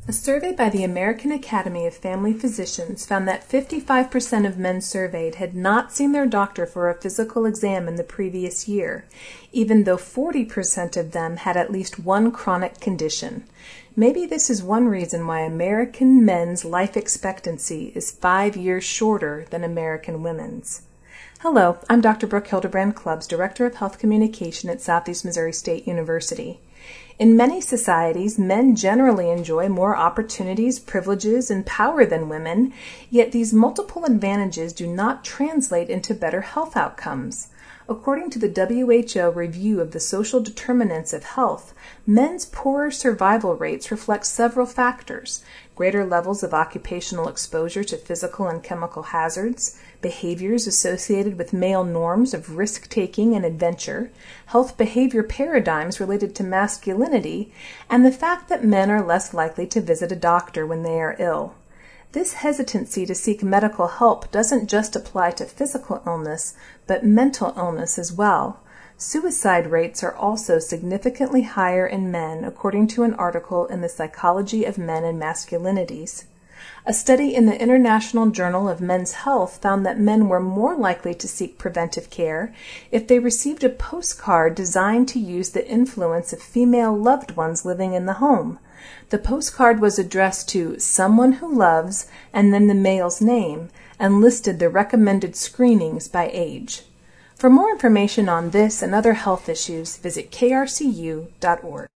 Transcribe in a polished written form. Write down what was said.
A survey by the American Academy of Family Physicians found that 55% of men surveyed had not seen their doctor for a physical exam in the previous year, even though 40% of them had at least one chronic condition. Maybe this is one reason why American men's life expectancy is 5 years shorter than American women's. Hello, I'm Dr. Brooke Hildebrand Clubbs, Director of Health Communication at Southeast Missouri State University. In many societies, men generally enjoy more opportunities, privileges, and power than women, yet these multiple advantages do not translate into better health outcomes. According to the WHO review of the social determinants of health, men's poorer survival rates reflect several factors: greater levels of occupational exposure to physical and chemical hazards, behaviors associated with male norms of risk-taking and adventure, health behavior paradigms related to masculinity, and the fact that men are less likely to visit a doctor when they are ill. This hesitancy to seek medical help doesn't just apply to physical illness, but mental illness as well. Suicide rates are also significantly higher in men, according to an article in the Psychology of Men and Masculinities. A study in the International Journal of Men's Health found that men were more likely to seek preventive care if they received a postcard designed to use the influence of female loved ones living in the home. The postcard was addressed to someone who loves and then the male's name, and listed the recommended screenings by age. For more information on this and other health issues, visit krcu.org.